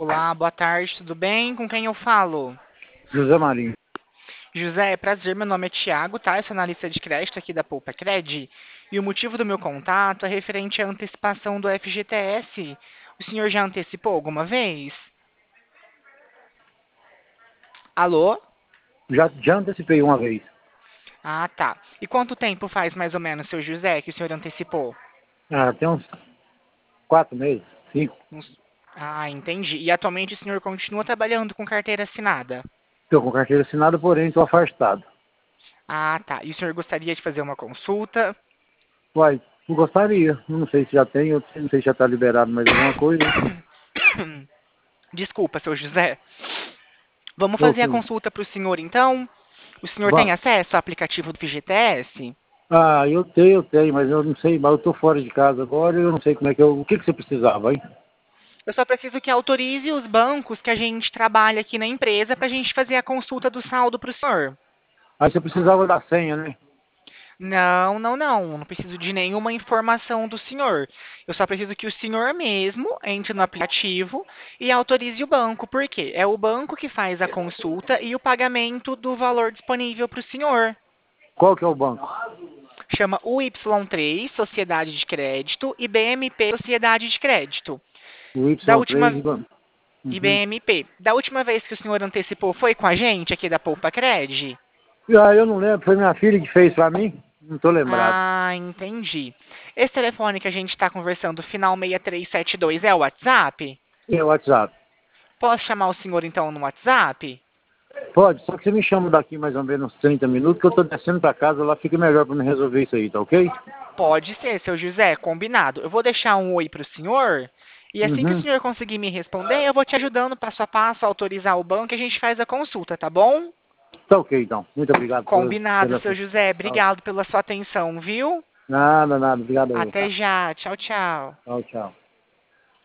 Olá, boa tarde, tudo bem? Com quem eu falo? José Marinho. José, é prazer, meu nome é Thiago, tá? Eu sou analista de crédito aqui da Poupa Cred. E o motivo do meu contato é referente à antecipação do FGTS. O senhor já antecipou alguma vez? Alô? Já antecipei uma vez. Ah, tá. E quanto tempo faz mais ou menos, seu José, que o senhor antecipou? Tem uns 4 meses, 5. Ah, entendi. E atualmente o senhor continua trabalhando com carteira assinada? Estou com carteira assinada, porém estou afastado. Ah, tá. E o senhor gostaria de fazer uma consulta? Uai, eu gostaria. Não sei se já tem, eu não sei se já está liberado mais alguma coisa. Desculpa, seu José. Vamos fazer a Ok. consulta para o senhor, então? O senhor tem Vamos. acesso ao aplicativo do FGTS? Eu tenho, mas eu não sei, mas eu estou fora de casa agora e eu não sei como é que eu. O que você precisava, hein? Eu só preciso que autorize os bancos que a gente trabalha aqui na empresa para a gente fazer a consulta do saldo para o senhor. Aí você precisava da senha, né? Não, não, não. Não preciso de nenhuma informação do senhor. Eu só preciso que o senhor mesmo entre no aplicativo e autorize o banco. Por quê? É o banco que faz a consulta e o pagamento do valor disponível para o senhor. Qual que é o banco? Chama UY3, Sociedade de Crédito, e BMP, Sociedade de Crédito. O Da Y3 última e banco. Uhum. IBMP. Da última vez que o senhor antecipou, foi com a gente aqui da Poupa Cred? Eu não lembro, foi minha filha que fez para mim. Não estou lembrado. Ah, entendi. Esse telefone que a gente está conversando, final 6372, é o WhatsApp? E o WhatsApp? Posso chamar o senhor então no WhatsApp? Pode, só que você me chama daqui mais ou menos uns 30 minutos, que eu estou descendo para casa, lá fica melhor para me resolver isso aí, tá ok? Pode ser, seu José, combinado. Eu vou deixar um oi para o senhor e assim que o Uhum. senhor conseguir me responder, eu vou te ajudando passo a passo a autorizar o banco e a gente faz a consulta, tá bom? Tá ok, então. Muito obrigado Combinado, pela seu sua. José. Obrigado pela sua atenção, viu? Nada, nada. Obrigado a eu. Até já. Tchau, tchau. Tchau, tchau.